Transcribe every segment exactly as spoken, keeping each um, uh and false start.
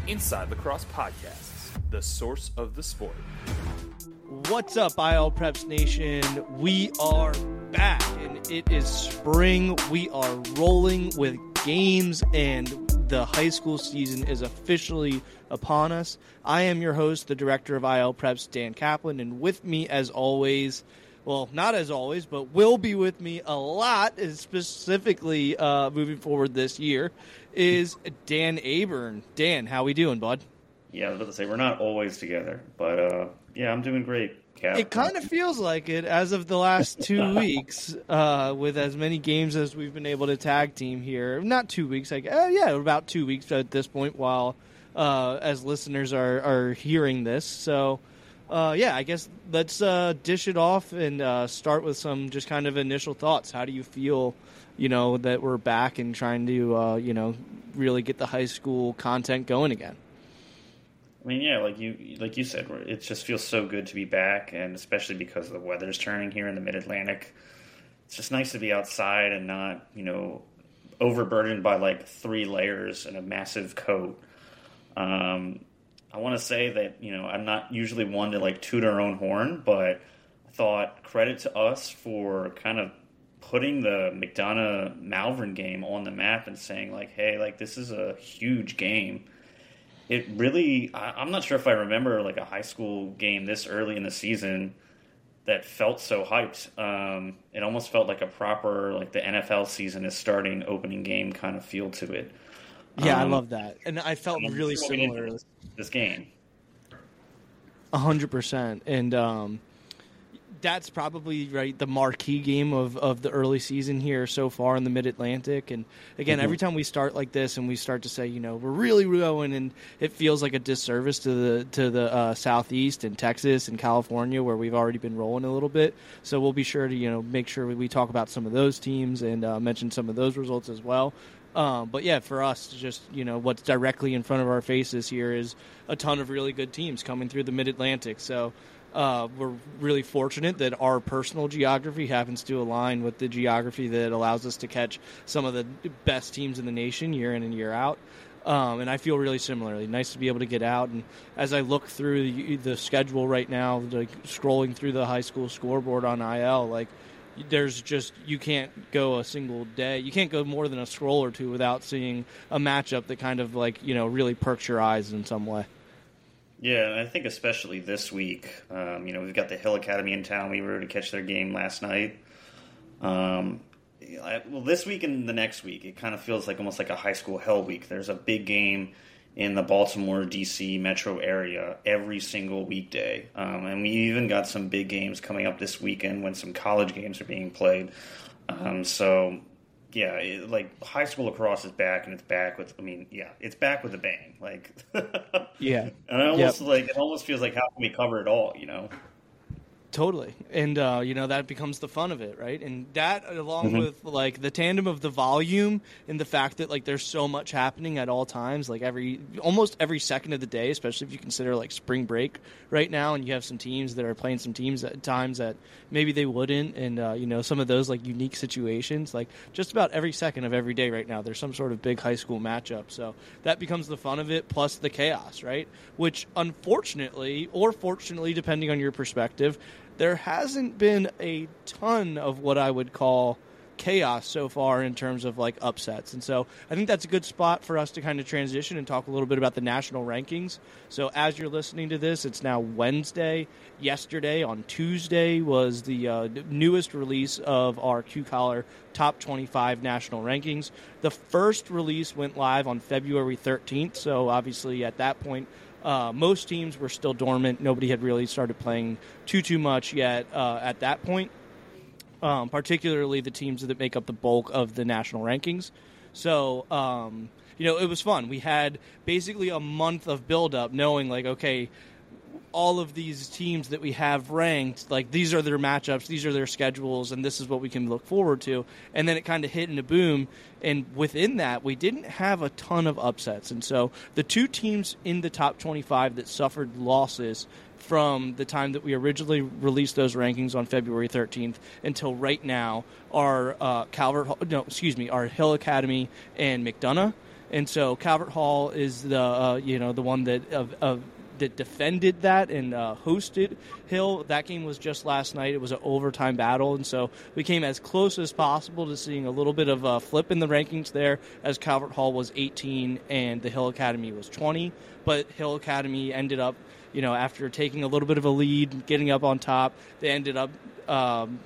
Inside Lacrosse Podcasts, the source of the sport. What's up, I L Preps Nation? We are back, and it is spring. We are rolling with games, and the high school season is officially upon us. I am your host, the director of I L Preps, Dan Kaplan, and with me, as always, well, not as always, but will be with me a lot, specifically uh, moving forward this year, is Dan Aburn. Dan, how we doing, bud? Yeah, I was about to say, we're not always together, but uh, yeah, I'm doing great, Cap. It kind of feels like it as of the last two weeks, uh, with as many games as we've been able to tag team here. Not two weeks, like uh, yeah, about two weeks at this point. While uh, as listeners are, are hearing this, so uh, yeah, I guess let's uh, dish it off and uh, start with some just kind of initial thoughts. How do you feel, you know, that we're back and trying to uh, you know really get the high school content going again? I mean, yeah, like you like you said, it just feels so good to be back, and especially because the weather's turning here in the Mid-Atlantic. It's just nice to be outside and not, you know, overburdened by like three layers and a massive coat. Um, I want to say that, you know, I'm not usually one to like toot our own horn, but I thought credit to us for kind of putting the McDonough-Malvern game on the map and saying like, hey, like this is a huge game. It really, I'm not sure if I remember like a high school game this early in the season that felt so hyped. Um, it almost felt like a proper, like the N F L season is starting opening game kind of feel to it. Yeah, um, I love that. And I felt really similar. This, this game. A hundred percent. And um, that's probably right the marquee game of, of the early season here so far in the Mid-Atlantic. And again, mm-hmm. every time we start like this and we start to say, you know, we're really going, and it feels like a disservice to the to the uh, Southeast and Texas and California where we've already been rolling a little bit. So we'll be sure to, you know, make sure we talk about some of those teams and uh, mention some of those results as well. Um, but yeah, for us, just, you know, what's directly in front of our faces here is a ton of really good teams coming through the Mid-Atlantic. So Uh, we're really fortunate that our personal geography happens to align with the geography that allows us to catch some of the best teams in the nation year in and year out. Um, and I feel really similarly. Nice to be able to get out. And as I look through the, the schedule right now, like scrolling through the high school scoreboard on I L, like there's just, you can't go a single day. You can't go more than a scroll or two without seeing a matchup that kind of like, you know, really perks your eyes in some way. Yeah, and I think especially this week, um, you know, we've got the Hill Academy in town. We were to catch their game last night. Um, I, well, this week and the next week, it kind of feels like almost like a high school hell week. There's a big game in the Baltimore, D C metro area every single weekday. Um, and we even got some big games coming up this weekend when some college games are being played. Um, so... Yeah, it, like high school lacrosse is back, and it's back with. I mean, yeah, it's back with a bang. Like, yeah, and I almost yep. like it almost feels like how can we cover it all? You know, totally. And uh, you know that becomes the fun of it, right? And that, along mm-hmm. with like the tandem of the volume and the fact that like there's so much happening at all times, like every almost every second of the day, especially if you consider like spring break right now, and you have some teams that are playing some teams at times that maybe they wouldn't, and uh, you know some of those like unique situations, like just about every second of every day right now there's some sort of big high school matchup. So that becomes the fun of it, plus the chaos, right? Which unfortunately, or fortunately depending on your perspective, there hasn't been a ton of what I would call chaos so far in terms of like upsets. And so I think that's a good spot for us to kind of transition and talk a little bit about the national rankings. So as you're listening to this, it's now Wednesday. Yesterday on Tuesday was the uh, newest release of our Q-Collar Top twenty-five national rankings. The first release went live on February thirteenth. So obviously at that point, Uh, most teams were still dormant. Nobody had really started playing too, too much yet uh, at that point, um, particularly the teams that make up the bulk of the national rankings. So, um, you know, it was fun. We had basically a month of build-up knowing, like, okay, all of these teams that we have ranked, like these are their matchups, these are their schedules, and this is what we can look forward to. And then it kind of hit in a boom, and within that, we didn't have a ton of upsets. And so the two teams in the top twenty-five that suffered losses from the time that we originally released those rankings on February thirteenth until right now are uh, Calvert, no, excuse me, are Hill Academy and McDonough. And so Calvert Hall is the uh, you know the one that of, of that defended that and uh, hosted Hill. That game was just last night. It was an overtime battle, and so we came as close as possible to seeing a little bit of a flip in the rankings there, as Calvert Hall was eighteen and the Hill Academy was twenty. But Hill Academy ended up, you know, after taking a little bit of a lead, getting up on top, they ended up um,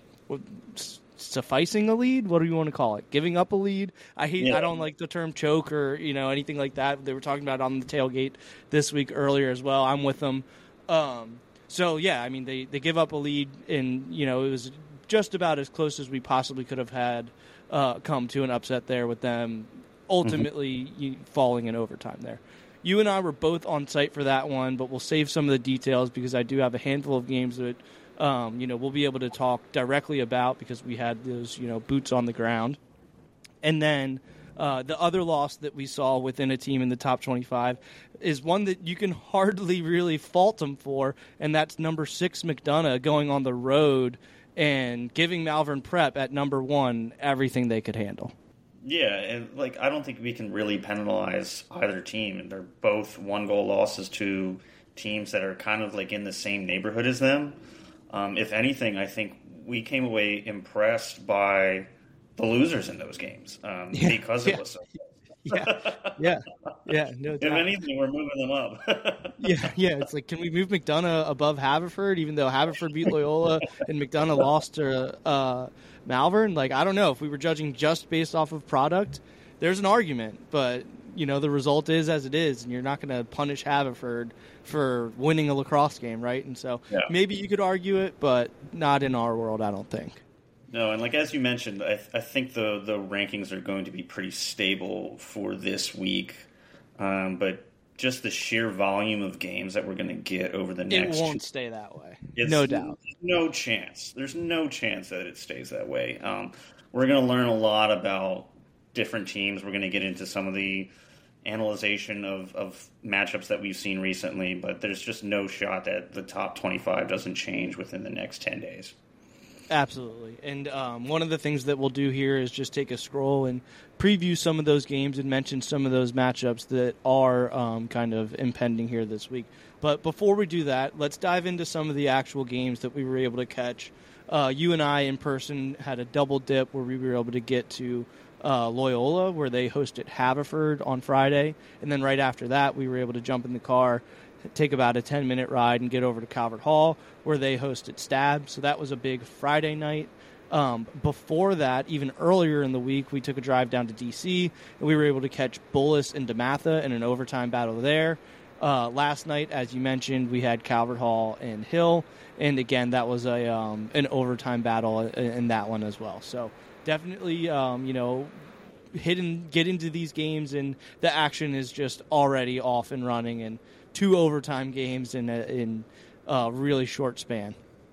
sufficing a lead. What do you want to call it? Giving up a lead. I hate. Yeah. I don't like the term choke or you know anything like that. They were talking about it on the tailgate this week earlier as well. I'm with them. Um, so yeah, I mean they, they give up a lead, and you know it was just about as close as we possibly could have had uh, come to an upset there with them ultimately mm-hmm. falling in overtime there. You and I were both on site for that one, but we'll save some of the details because I do have a handful of games that um, you know we'll be able to talk directly about because we had those you know boots on the ground. And then uh, the other loss that we saw within a team in the top twenty-five is one that you can hardly really fault them for, and that's number six McDonough going on the road and giving Malvern Prep at number one everything they could handle. Yeah, and like I don't think we can really penalize either team. They're both one-goal losses to teams that are kind of like in the same neighborhood as them. Um, if anything, I think we came away impressed by the losers in those games um, yeah, because yeah, it was so yeah, yeah, yeah. No doubt. If anything, we're moving them up. yeah, yeah. It's like, can we move McDonough above Haverford, even though Haverford beat Loyola and McDonough lost to uh, Malvern? Like, I don't know. If we were judging just based off of product, there's an argument. But, you know, the result is as it is, and you're not going to punish Haverford for winning a lacrosse game, right? And so yeah. maybe you could argue it, but not in our world, I don't think. No, and like as you mentioned, I, th- I think the, the rankings are going to be pretty stable for this week. Um, but just the sheer volume of games that we're going to get over the next... It won't two, stay that way. No doubt. No chance. There's no chance that it stays that way. Um, we're going to learn a lot about different teams. We're going to get into some of the analyzation of, of matchups that we've seen recently, but there's just no shot that the top twenty-five doesn't change within the next ten days. Absolutely. And um, one of the things that we'll do here is just take a scroll and preview some of those games and mention some of those matchups that are um, kind of impending here this week. But before we do that, let's dive into some of the actual games that we were able to catch. Uh, you and I in person had a double dip where we were able to get to uh, Loyola, where they hosted Haverford on Friday. And then right after that, we were able to jump in the car, take about a ten-minute ride, and get over to Calvert Hall, where they hosted Stab. So that was a big Friday night. Um, before that, even earlier in the week, we took a drive down to D C, and we were able to catch Bullis and DeMatha in an overtime battle there. Uh, last night, as you mentioned, we had Calvert Hall and Hill, and again, that was a um, an overtime battle in, in that one as well. So definitely, um, you know, hit and get into these games, and the action is just already off and running, and two overtime games in a in a really short span.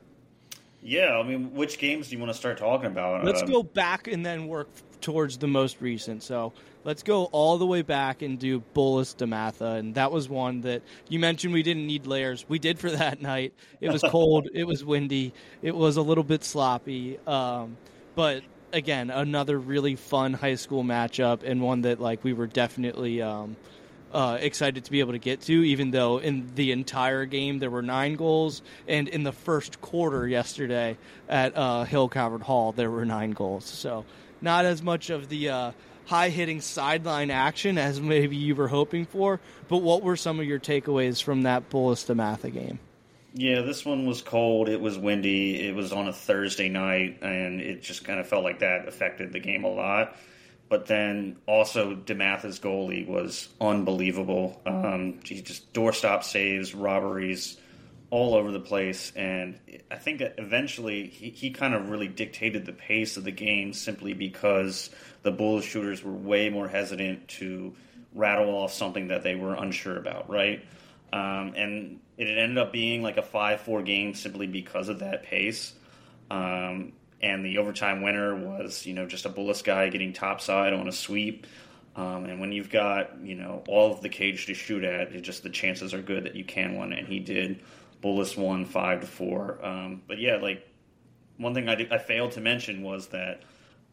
Yeah, I mean, which games do you want to start talking about? Let's uh, go back and then work towards the most recent. So let's go all the way back and do Bullis DeMatha, and that was one that you mentioned we didn't need layers. We did for that night. It was cold. It was windy. It was a little bit sloppy. Um, but again, another really fun high school matchup, and one that like we were definitely um, – Uh, excited to be able to get to, even though in the entire game there were nine goals, and in the first quarter yesterday at uh, Hill Calvert Hall there were nine goals. So not as much of the uh, high-hitting sideline action as maybe you were hoping for, but what were some of your takeaways from that Bullis DeMatha game? Yeah, this one was cold. It was windy. It was on a Thursday night, and it just kind of felt like that affected the game a lot. But then also DeMatha's goalie was unbelievable. Um, he just doorstop saves, robberies, all over the place. And I think that eventually he, he kind of really dictated the pace of the game simply because the Bulls shooters were way more hesitant to rattle off something that they were unsure about, right? Um, and it ended up being like a five four game simply because of that pace. Um And the overtime winner was, you know, just a Bullis guy getting topside on a sweep. Um, and when you've got, you know, all of the cage to shoot at, it just the chances are good that you can win. And he did. Bullis won five to four. Um, but yeah, like one thing I, did, I failed to mention was that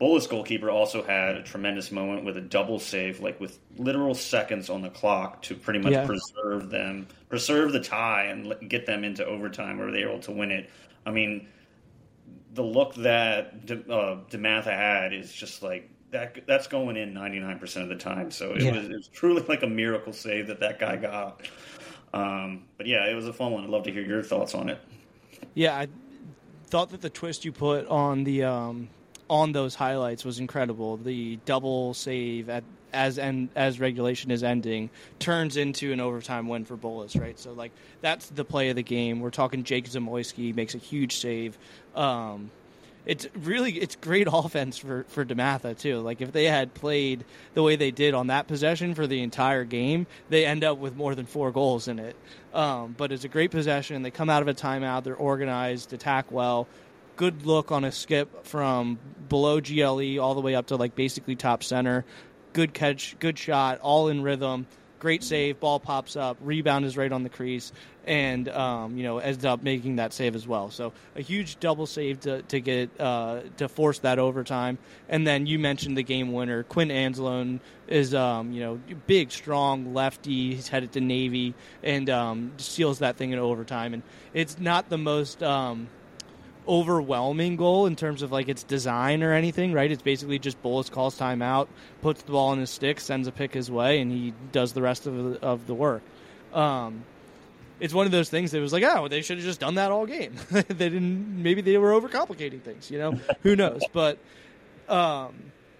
Bullis goalkeeper also had a tremendous moment with a double save, like with literal seconds on the clock to pretty much Yeah. preserve them, preserve the tie and let- get them into overtime where they were able to win it. I mean, the look that De, uh, DeMatha had is just like that. That's going in ninety-nine percent of the time. So it, Yeah. was, it was truly like a miracle save that that guy got. Um, but yeah, it was a fun one. I'd love to hear your thoughts on it. Yeah, I thought that the twist you put on the um, on those highlights was incredible. The double save at as and as regulation is ending turns into an overtime win for Bullis, right? So like that's the play of the game. We're talking Jake Zamoyski makes a huge save. Um, it's really it's great offense for for DeMatha too. Like if they had played the way they did on that possession for the entire game, they end up with more than four goals in it. Um, but it's a great possession. They come out of a timeout. They're organized, attack well. Good look on a skip from below G L E all the way up to like basically top center. Good catch, good shot, all in rhythm. Great save. Ball pops up. Rebound is right on the crease, and um, you know ends up making that save as well. So a huge double save to to get uh, to force that overtime. And then you mentioned the game winner. Quinn Anzalone is um, you know big, strong lefty. He's headed to Navy and um, seals that thing in overtime. And it's not the most um, overwhelming goal in terms of like its design or anything, right? It's basically just Bullis calls timeout, puts the ball in his stick, sends a pick his way, and he does the rest of the, of the work. Um, it's one of those things that was like, oh, they should have just done that all game. They didn't. Maybe they were overcomplicating things. You know, who knows? But um,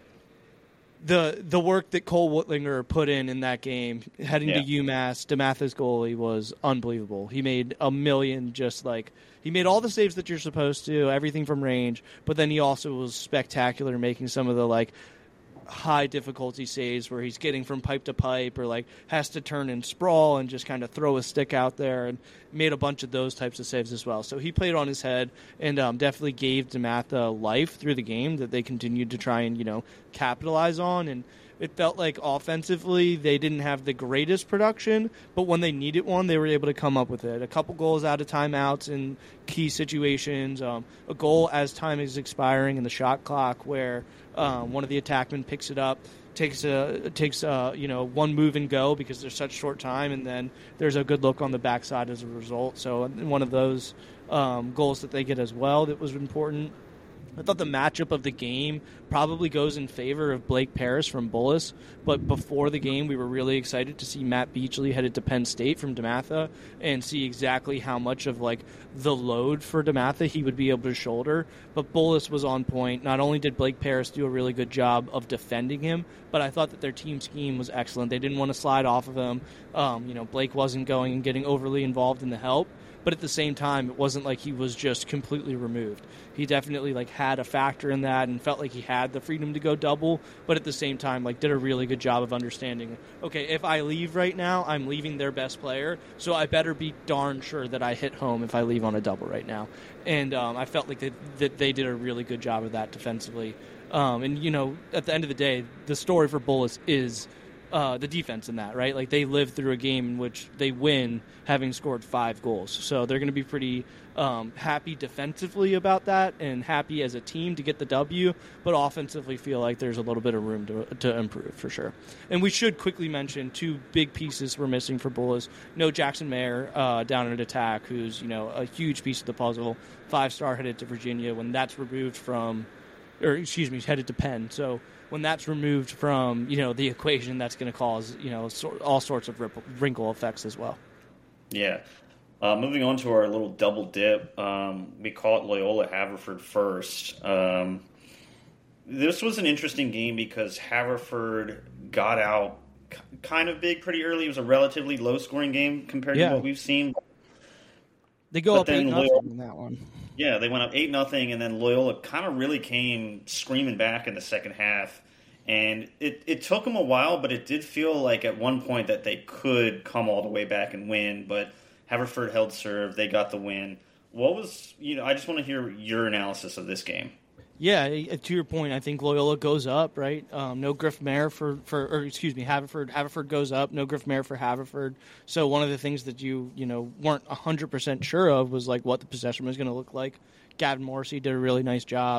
the the work that Cole Whitlinger put in in that game, heading Yeah. to UMass, DeMatha's goalie was unbelievable. He made a million just like. He made all the saves that you're supposed to, everything from range, but then he also was spectacular making some of the like high difficulty saves where he's getting from pipe to pipe or like has to turn and sprawl and just kind of throw a stick out there, and made a bunch of those types of saves as well. So he played on his head and um, definitely gave DeMatha life through the game that they continued to try and, you know, capitalize on. And it felt like offensively they didn't have the greatest production, but when they needed one, they were able to come up with it. A couple goals out of timeouts in key situations, um, a goal as time is expiring in the shot clock where um, one of the attackmen picks it up, takes a takes a, you know one move and go because there's such short time, and then there's a good look on the backside as a result. So one of those um, goals that they get as well that was important. I thought the matchup of the game probably goes in favor of Blake Paris from Bullis, but before the game we were really excited to see Matt Beachley headed to Penn State from DeMatha and see exactly how much of like the load for DeMatha he would be able to shoulder. But Bullis was on point. Not only did Blake Paris do a really good job of defending him, but I thought that their team scheme was excellent. They didn't want to slide off of him. Um, you know, Blake wasn't going and getting overly involved in the help. But at the same time, it wasn't like he was just completely removed. He definitely like had a factor in that and felt like he had the freedom to go double, but at the same time, like did a really good job of understanding, okay, if I leave right now, I'm leaving their best player, so I better be darn sure that I hit home if I leave on a double right now. And um, I felt like they, that they did a really good job of that defensively. Um, and, you know, at the end of the day, the story for Bullis is Uh, the defense in that, right? Like they lived through a game in which they win having scored five goals. So they're going to be pretty um, happy defensively about that and happy as a team to get the W, but offensively feel like there's a little bit of room to, to improve for sure. And we should quickly mention two big pieces we're missing for Bullis. No Jackson Mayer uh, down at attack, who's, you know, a huge piece of the puzzle. Five-star headed to Virginia. When that's removed from, or excuse me, headed to Penn. So when that's removed from, you know, the equation, that's going to cause, you know, so, all sorts of ripple, wrinkle effects as well. Yeah. Uh, moving on to our little double dip, um, we caught Loyola Haverford first. Um, this was an interesting game because Haverford got out k- kind of big pretty early. It was a relatively low-scoring game compared Yeah. to what we've seen. They go But up eight then nothing Loyola- in that one. Yeah, they went up eight nothing, and then Loyola kind of really came screaming back in the second half. And it, it took them a while, but it did feel like at one point that they could come all the way back and win. But Haverford held serve. They got the win. What was, you know, I just want to hear your analysis of this game. Yeah, to your point, I think Loyola goes up, right? Um, no Griff Mayer for, for, or excuse me, Haverford. Haverford goes up. No Griff Mayer for Haverford. So one of the things that you, you know, weren't one hundred percent sure of was like what the possession was going to look like. Gavin Morrissey did a really nice job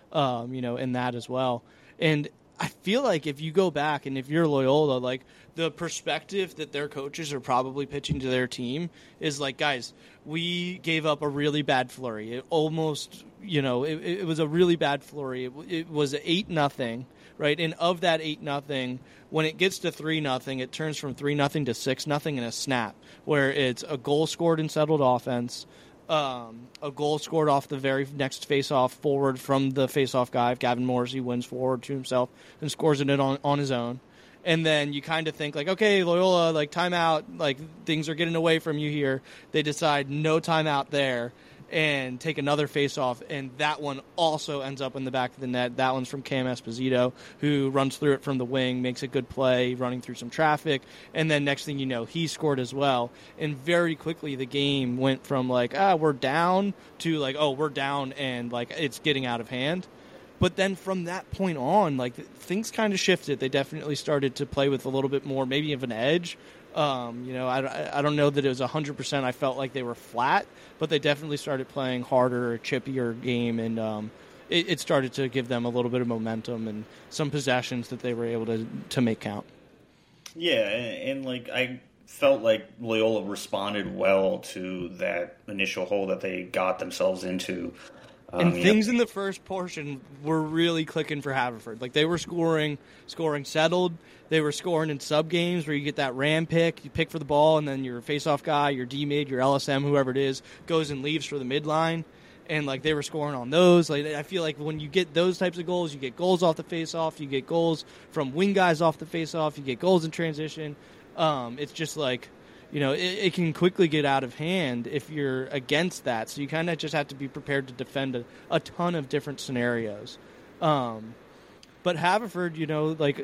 um, you know, in that as well. And I feel like if you go back and if you're Loyola, like the perspective that their coaches are probably pitching to their team is like, guys, we gave up a really bad flurry. It almost, you know, it, it was a really bad flurry. It, it was eight nothing, right? And of that eight nothing, when it gets to three nothing, it turns from three nothing to six nothing in a snap, where it's a goal scored and settled offense. Um, a goal scored off the very next face-off forward from the face-off guy. If Gavin Morrissey wins forward to himself and scores it on, on his own. And then you kind of think, like, okay, Loyola, like, timeout, like, things are getting away from you here. They decide no timeout there and take another face-off, and that one also ends up in the back of the net. That one's from Cam Esposito, who runs through it from the wing, makes a good play, running through some traffic, and then next thing you know, he scored as well. And very quickly, the game went from, like, ah, we're down, to, like, oh, we're down, and, like, it's getting out of hand. But then from that point on, like, things kind of shifted. They definitely started to play with a little bit more, maybe of an edge. Um, you know, I, I don't know that it was one hundred percent. I felt like they were flat, but they definitely started playing harder, a chippier game, and um, it, it started to give them a little bit of momentum and some possessions that they were able to, to make count. Yeah, and, and like I felt like Loyola responded well to that initial hole that they got themselves into. Um, and things know. in the first portion were really clicking for Haverford. Like, they were scoring, scoring settled. They were scoring in sub games where you get that ram pick, you pick for the ball, and then your face-off guy, your D-mid, your L S M, whoever it is, goes and leaves for the midline. And, like, they were scoring on those. Like, I feel like when you get those types of goals, you get goals off the face-off, you get goals from wing guys off the face-off, you get goals in transition. Um, it's just like, you know, it, it can quickly get out of hand if you're against that. So you kind of just have to be prepared to defend a, a ton of different scenarios. Um, but Haverford, you know, like,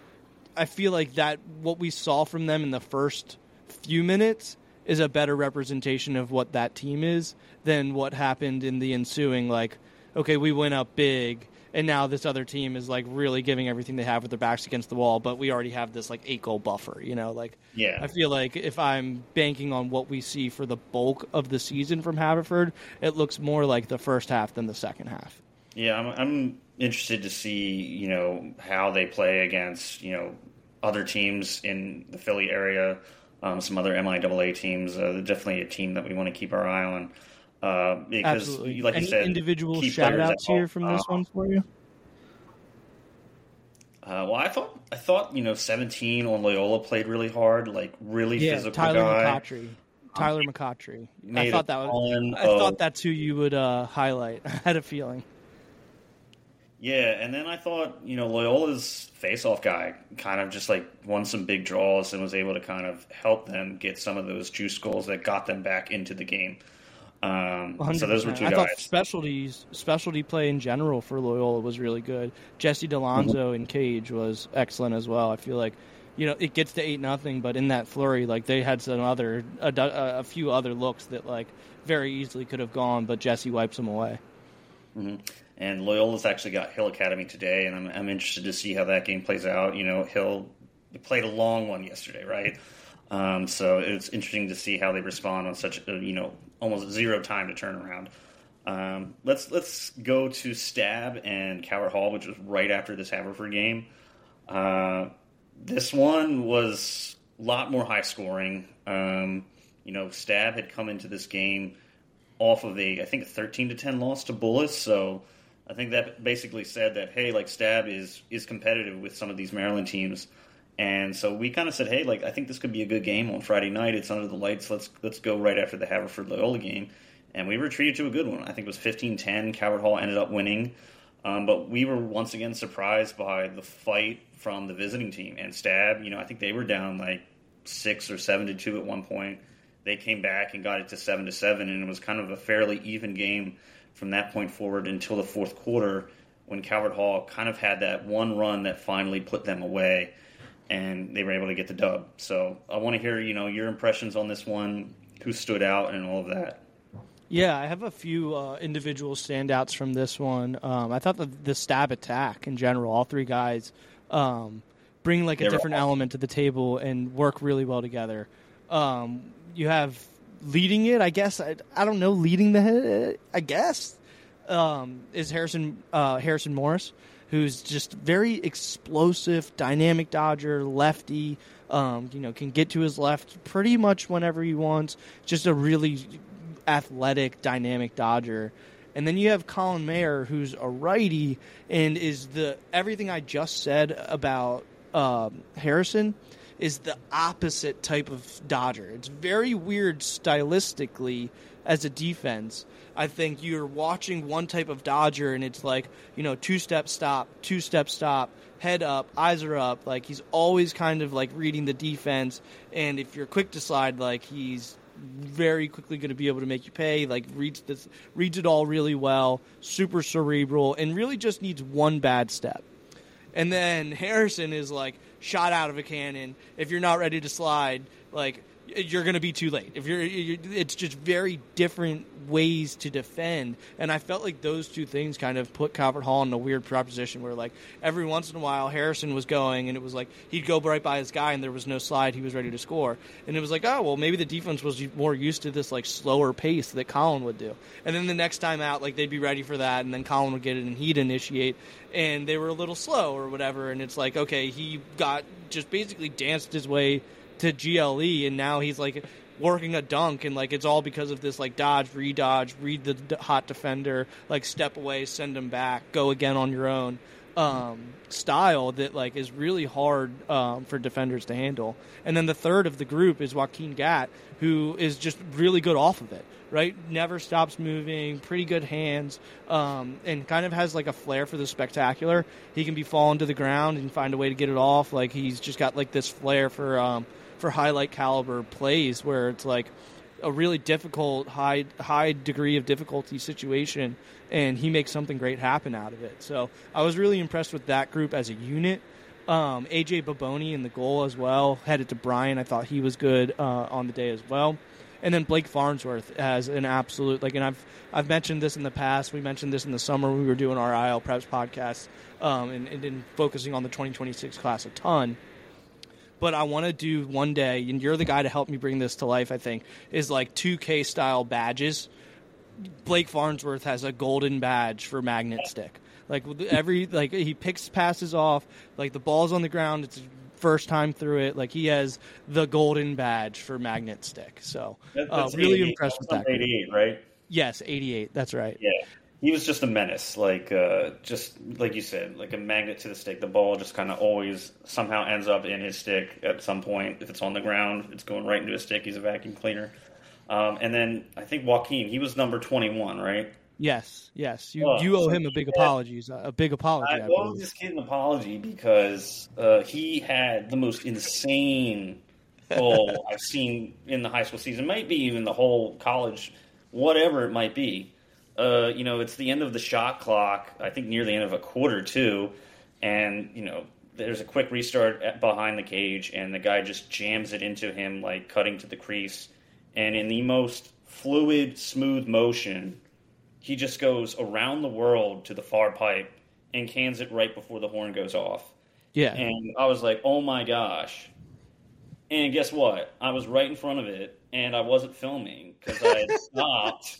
I feel like that what we saw from them in the first few minutes is a better representation of what that team is than what happened in the ensuing, like, okay, we went up big, and now this other team is, like, really giving everything they have with their backs against the wall, but we already have this, like, eight-goal buffer, you know? Like, yeah. I feel like if I'm banking on what we see for the bulk of the season from Haverford, it looks more like the first half than the second half. Yeah, I'm, I'm interested to see, you know, how they play against, you know, other teams in the Philly area, um, some other M I A A teams. Uh, definitely a team that we want to keep our eye on. Uh, because, Absolutely. like Any you said, individual shout-outs here from this uh, one for you? Uh, well, I thought I thought you know seventeen on Loyola played really hard, like really yeah, physical Tyler guy. McCautry. Tyler um, McCautry. I Made thought a that was. ton I of- thought that's who you would uh, highlight. I had a feeling. Yeah, and then I thought, you know, Loyola's face-off guy kind of just, like, won some big draws and was able to kind of help them get some of those juice goals that got them back into the game. Um, so those were two I guys. thought specialties, specialty play in general for Loyola was really good. Jesse Delonzo Mm-hmm. in cage was excellent as well. I feel like, you know, it gets to eight nothing, but in that flurry, like, they had some other, a, a few other looks that, like, very easily could have gone, but Jesse wipes them away. Mm-hmm. And Loyola's actually got Hill Academy today, and I'm, I'm interested to see how that game plays out. You know, Hill played a long one yesterday, right? Um, so it's interesting to see how they respond on such a, you know, almost zero time to turn around. Um, let's let's go to Stab and Coward Hall, which was right after this Haverford game. Uh, this one was a lot more high scoring. Um, you know, Stab had come into this game off of a, I think, a thirteen to ten loss to Bullis, so I think that basically said that, hey, like, Stab is is competitive with some of these Maryland teams. And so we kind of said, hey, like, I think this could be a good game on Friday night. It's under the lights. Let's let's go right after the Haverford-Loyola game. And we were treated to a good one. I think it was fifteen ten. Coward Hall ended up winning. Um, but we were once again surprised by the fight from the visiting team. And Stab, you know, I think they were down like six or seven to two at one point. They came back and got it to seven to seven, and it was kind of a fairly even game from that point forward until the fourth quarter, when Coward Hall kind of had that one run that finally put them away, and they were able to get the dub. So I want to hear, you know, your impressions on this one, who stood out, and all of that. Yeah, I have a few uh, individual standouts from this one. Um, I thought the, the Stab attack in general, all three guys um, bring like a They were different awesome. element to the table and work really well together. Um, you have leading it, I guess. I, I don't know, leading the, I guess. um, is Harrison uh, Harrison Morris, who's just very explosive, dynamic Dodger, lefty. Um, you know, can get to his left pretty much whenever he wants. Just a really athletic, dynamic Dodger. And then you have Colin Mayer, who's a righty, and is the everything I just said about um, Harrison is the opposite type of Dodger. It's very weird stylistically as a defense. I think you're watching one type of Dodger, and it's like, you know, two-step stop, two-step stop, head up, eyes are up. Like, he's always kind of, like, reading the defense, and if you're quick to slide, like, he's very quickly going to be able to make you pay, like, reads this, reads it all really well, super cerebral, and really just needs one bad step. And then Harrison is, like, shot out of a cannon. If you're not ready to slide, like, you're going to be too late. If you're, you're, it's just very different ways to defend. And I felt like those two things kind of put Calvert Hall in a weird proposition where, like, every once in a while Harrison was going, and it was like he'd go right by his guy, and there was no slide. He was ready to score. And it was like, oh, well, maybe the defense was more used to this, like, slower pace that Colin would do. And then the next time out, like, they'd be ready for that, and then Colin would get it, and he'd initiate. And they were a little slow or whatever. And it's like, okay, he got just basically danced his way to G L E, and now he's like working a dunk, and like it's all because of this like dodge, re-dodge, read the d- hot defender, like step away, send him back, go again on your own um, style that like is really hard um, for defenders to handle. And then the third of the group is Joaquin Gatt, who is just really good off of it, right? Never stops moving, pretty good hands, um, and kind of has like a flair for the spectacular. He can be falling to the ground and find a way to get it off. Like he's just got like this flair for um, for highlight caliber plays where it's like a really difficult, high high degree of difficulty situation, and he makes something great happen out of it. So I was really impressed with that group as a unit. Um, A J Baboni in the goal as well. Headed to Brian. I thought he was good uh, on the day as well. And then Blake Farnsworth as an absolute, like, and I've I've mentioned this in the past. We mentioned this in the summer when we were doing our I L Preps podcast um, and, and, and focusing on the twenty twenty-six class a ton. But I want to do one day, and you're the guy to help me bring this to life, I think, is like two K style badges. Blake Farnsworth has a golden badge for Magnet Stick. Like every, like he picks passes off, like the ball's on the ground, it's first time through it. Like he has the golden badge for Magnet Stick. So that, uh, really impressed with that. eighty-eight, right? Yes, eighty-eight. That's right. Yeah. He was just a menace, like uh, just like you said, like a magnet to the stick. The ball just kind of always somehow ends up in his stick at some point. If it's on the ground, it's going right into his stick. He's a vacuum cleaner. Um, and then I think Joaquin, he was number twenty-one, right? Yes, yes. You oh, you owe so him a big had, apologies, a big apology. I, I owe this kid an apology because uh, he had the most insane goal I've seen in the high school season. Might be even the whole college, whatever it might be. Uh, you know, it's the end of the shot clock, I think near the end of a quarter, too. And, you know, there's a quick restart at, behind the cage, and the guy just jams it into him, like cutting to the crease. And in the most fluid, smooth motion, he just goes around the world to the far pipe and cans it right before the horn goes off. Yeah. And I was like, oh, my gosh. And guess what? I was right in front of it, and I wasn't filming because I had stopped.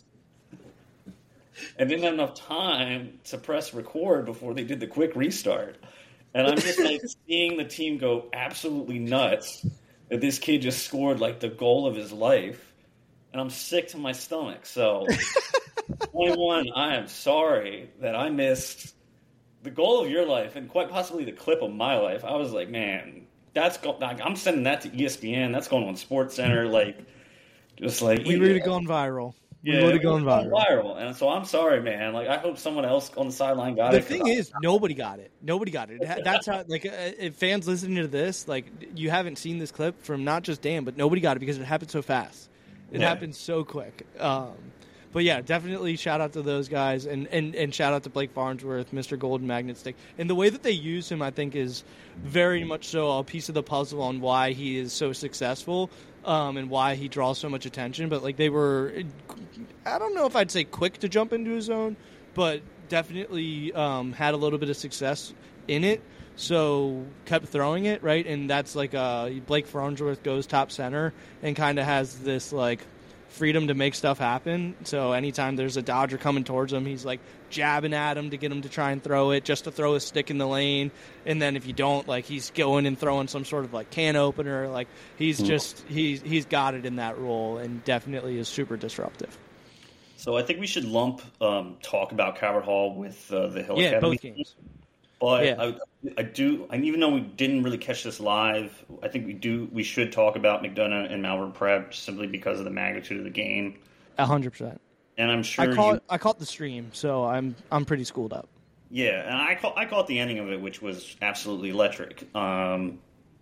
And didn't have enough time to press record before they did the quick restart. And I'm just like seeing the team go absolutely nuts that this kid just scored like the goal of his life. And I'm sick to my stomach. So, twenty-one, I am sorry that I missed the goal of your life and quite possibly the clip of my life. I was like, man, that's go- I'm sending that to E S P N. That's going on SportsCenter. Like, just like we would have gone viral. Yeah, we would have gone viral. viral. And so I'm sorry, man. Like, I hope someone else on the sideline got the it. The thing is, nobody got it. Nobody got it. That's how, like, if fans listening to this, like, you haven't seen this clip from not just Dan, but nobody got it because it happened so fast. It yeah. happened so quick. Um, but, yeah, definitely shout out to those guys, and, and, and shout out to Blake Farnsworth, Mister Golden Magnet Stick. And the way that they use him, I think, is very much so a piece of the puzzle on why he is so successful. Um, and why he draws so much attention. But, like, they were, I don't know if I'd say quick to jump into his zone, but definitely um, had a little bit of success in it. So kept throwing it, right? And that's like uh, Blake Farnsworth goes top center and kind of has this, like, freedom to make stuff happen. So anytime there's a Dodger coming towards him, he's like jabbing at him to get him to try and throw it, just to throw a stick in the lane. And then if you don't, like, he's going and throwing some sort of like can opener. Like, he's just he's he's got it in that role, and definitely is super disruptive. So I think we should lump um, talk about Calvert Hall with uh, the Hill yeah, Academy. both games. But yeah. I, I do, and even though we didn't really catch this live, I think we do. We should talk about McDonough and Malvern Prep simply because of the magnitude of the game. A hundred percent. And I'm sure I caught you, I caught the stream, so I'm I'm pretty schooled up. Yeah, and I caught I caught the ending of it, which was absolutely electric. Um,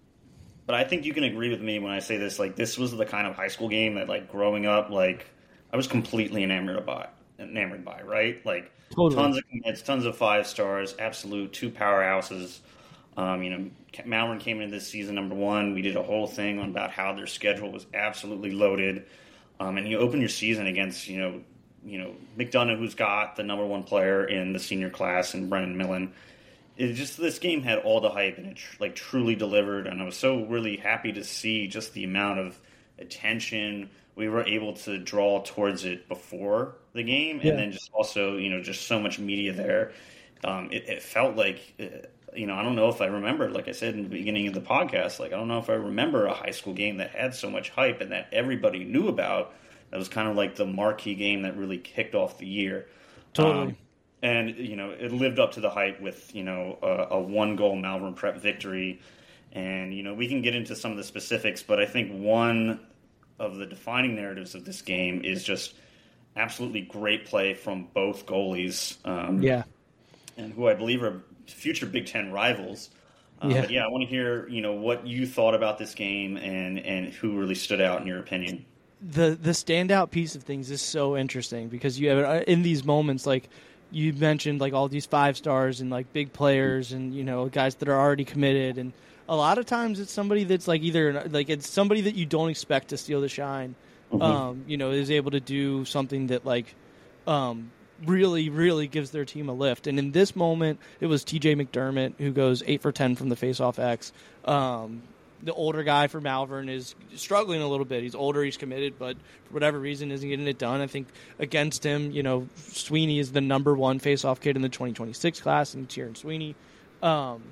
but I think you can agree with me when I say this. Like, this was the kind of high school game that, like, growing up, like, I was completely enamored by. Enamored by, right? Like, totally. tons of commits, tons of five stars, absolute two powerhouses. Um, you know, Malvern came into this season number one. We did a whole thing on about how their schedule was absolutely loaded. Um, and you open your season against, you know, you know McDonough, who's got the number one player in the senior class, and Brennan Millen. It just this game had all the hype, and it tr- like truly delivered. And I was so really happy to see just the amount of attention we were able to draw towards it before the game, and yeah. then just also, you know, just so much media there. Um, it, it felt like, uh, you know, I don't know if I remember, like I said in the beginning of the podcast, like I don't know if I remember a high school game that had so much hype and that everybody knew about. That was kind of like the marquee game that really kicked off the year. Totally. Um, and, you know, it lived up to the hype with, you know, a, a one-goal Malvern Prep victory. And, you know, we can get into some of the specifics, but I think one of the defining narratives of this game is just absolutely great play from both goalies. Um, yeah. And who I believe are future Big Ten rivals. Uh, yeah. But yeah, I want to hear, you know, what you thought about this game and, and who really stood out in your opinion. The the standout piece of things is so interesting because you have in these moments, like you mentioned, like all these five stars and like big players and, you know, guys that are already committed, and a lot of times it's somebody that's like either like it's somebody that you don't expect to steal the shine, mm-hmm. um, you know, is able to do something that like um, really, really gives their team a lift. And in this moment, it was T J McDermott who goes eight for ten from the faceoff X. Um, the older guy for Malvern is struggling a little bit. He's older, he's committed, but for whatever reason isn't getting it done. I think against him, you know, Sweeney is the number one faceoff kid in the twenty twenty-six class, and Tieran Sweeney. Um,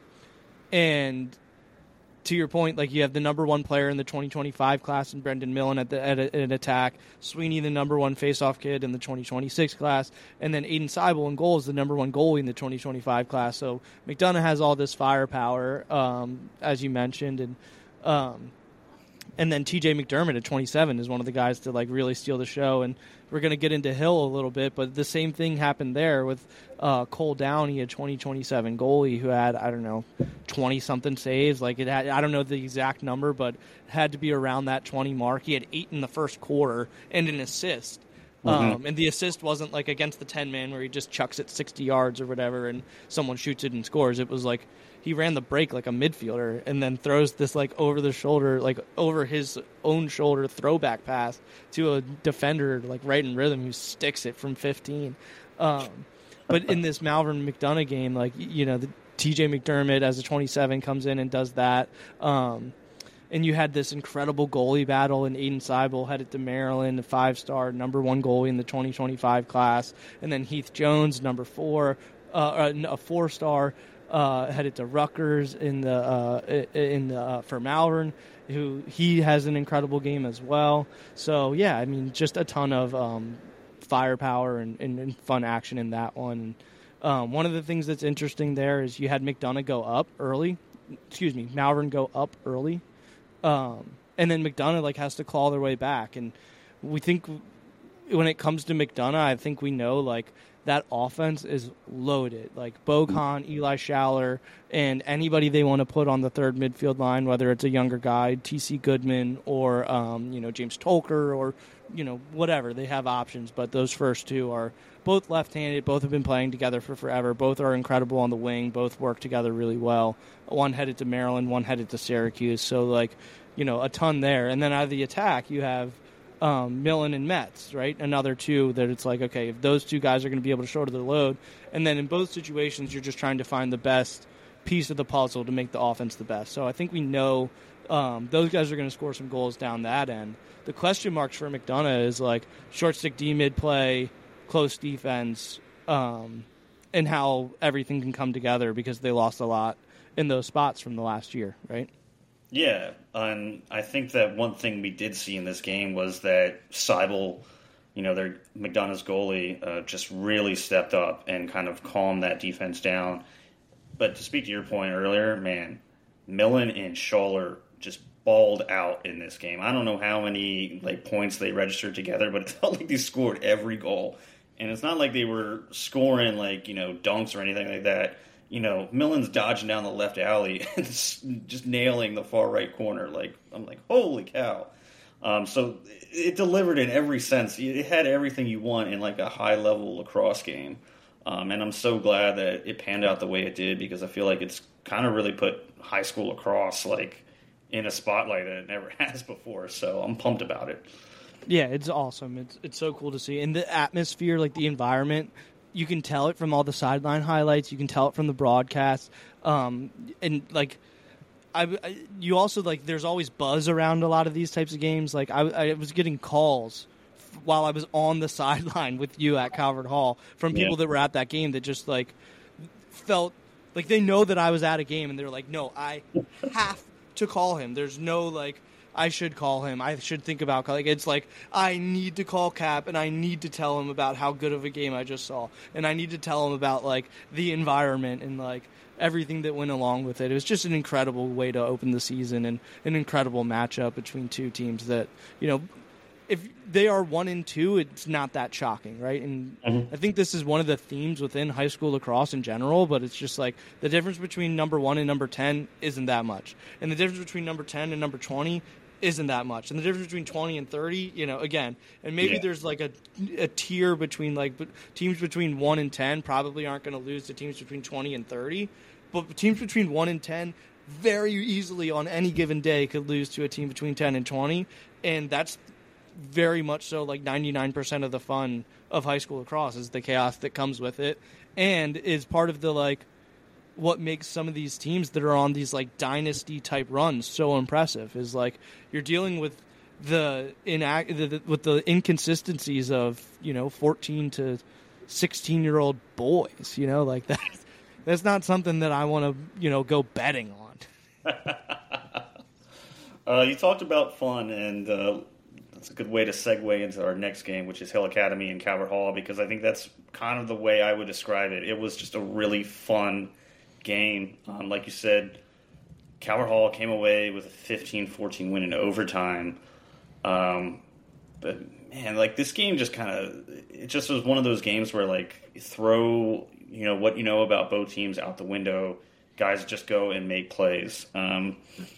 and to your point, like you have the number one player in the twenty twenty-five class in Brendan Millen at the at, a, at an attack. Sweeney, the number one faceoff kid in the twenty twenty-six class, and then Aiden Seibel in goal is the number one goalie in the twenty twenty-five class. So McDonough has all this firepower, um, as you mentioned, and um, and then T J McDermott at twenty-seven is one of the guys to like really steal the show. And we're going to get into Hill a little bit, but the same thing happened there with uh, Cole Downey, a twenty twenty-seven goalie who had, I don't know, twenty-something saves. Like it had, I don't know the exact number, but it had to be around that twenty mark. He had eight in the first quarter and an assist. Mm-hmm. Um, and the assist wasn't like against the ten-man where he just chucks it sixty yards or whatever and someone shoots it and scores. It was like he ran the break like a midfielder and then throws this like over the shoulder, like over his own shoulder throwback pass to a defender like right in rhythm who sticks it from fifteen. Um, but in this Malvern McDonough game, like, you know, the T J McDermott as a twenty-seven comes in and does that. Um, and you had this incredible goalie battle, and Aiden Seibel headed to Maryland, a five-star, number one goalie in the twenty twenty-five class. And then Heath Jones, number four, uh, a four-star, uh, headed to Rutgers in the uh, in the uh, for Malvern, who he has an incredible game as well. So yeah, I mean, just a ton of um, firepower and, and, and fun action in that one. Um, one of the things that's interesting there is you had McDonough go up early. Excuse me, Malvern go up early. Um, and then McDonough like has to claw their way back, and we think when it comes to McDonough, I think we know like that offense is loaded. Like Bocan, Eli Schaller, and anybody they want to put on the third midfield line, whether it's a younger guy, T C Goodman, or um, you know James Tolker, or you know whatever, they have options. But those first two are both left-handed. Both have been playing together for forever. Both are incredible on the wing. Both work together really well. One headed to Maryland, one headed to Syracuse. So, like, you know, a ton there. And then out of the attack, you have um, Millen and Metz, right? Another two that it's like, okay, if those two guys are going to be able to shoulder the load. And then in both situations, you're just trying to find the best piece of the puzzle to make the offense the best. So I think we know um, those guys are going to score some goals down that end. The question marks for McDonough is like short stick D mid play, close defense, um, and how everything can come together because they lost a lot in those spots from the last year, right? Yeah, and I think that one thing we did see in this game was that Seibel, you know, their McDonough's goalie, uh, just really stepped up and kind of calmed that defense down. But to speak to your point earlier, man, Millen and Schaller just balled out in this game. I don't know how many like points they registered together, but it felt like they scored every goal. And it's not like they were scoring like, you know, dunks or anything like that. You know, Millen's dodging down the left alley and just nailing the far right corner. Like, I'm like, holy cow. Um, so it delivered in every sense. It had everything you want in like a high-level lacrosse game. Um, and I'm so glad that it panned out the way it did because I feel like it's kind of really put high school lacrosse like in a spotlight that it never has before. So I'm pumped about it. Yeah, it's awesome. It's it's so cool to see. And the atmosphere, like the environment, you can tell it from all the sideline highlights. You can tell it from the broadcast. Um, and, like, I, I, you also, like, there's always buzz around a lot of these types of games. Like, I, I was getting calls f- while I was on the sideline with you at Calvert Hall from people Yeah. that were at that game that just, like, felt like they know that I was at a game. And they're like, no, I have to call him. There's no, like, I should call him. I should think about calling. It's like, I need to call Cap, and I need to tell him about how good of a game I just saw. And I need to tell him about, like, the environment and, like, everything that went along with it. It was just an incredible way to open the season and an incredible matchup between two teams that, you know, if they are one and two, it's not that shocking, right? And mm-hmm. I think this is one of the themes within high school lacrosse in general, but it's just like the difference between number one and number ten isn't that much. And the difference between number ten and number twenty isn't that much. And the difference between twenty and thirty, you know, again, and maybe yeah. there's like a, a tier between like teams between one and ten probably aren't going to lose to teams between twenty and thirty, but teams between one and ten very easily on any given day could lose to a team between ten and twenty. And that's very much so like ninety-nine percent of the fun of high school lacrosse is the chaos that comes with it and is part of the like what makes some of these teams that are on these like dynasty type runs so impressive is like you're dealing with the inact the, the, with the inconsistencies of, you know, fourteen to sixteen year old boys, you know, like that. That's not something that I want to, you know, go betting on. uh, you talked about fun, and uh, that's a good way to segue into our next game, which is Hill Academy and Calvert Hall, because I think that's kind of the way I would describe it. It was just a really fun game. Um, like you said, Calvert Hall came away with a fifteen fourteen win in overtime. Um, but, man, like, this game just kind of, it just was one of those games where, like, you throw, you know, what you know about both teams out the window. Guys just go and make plays. Um,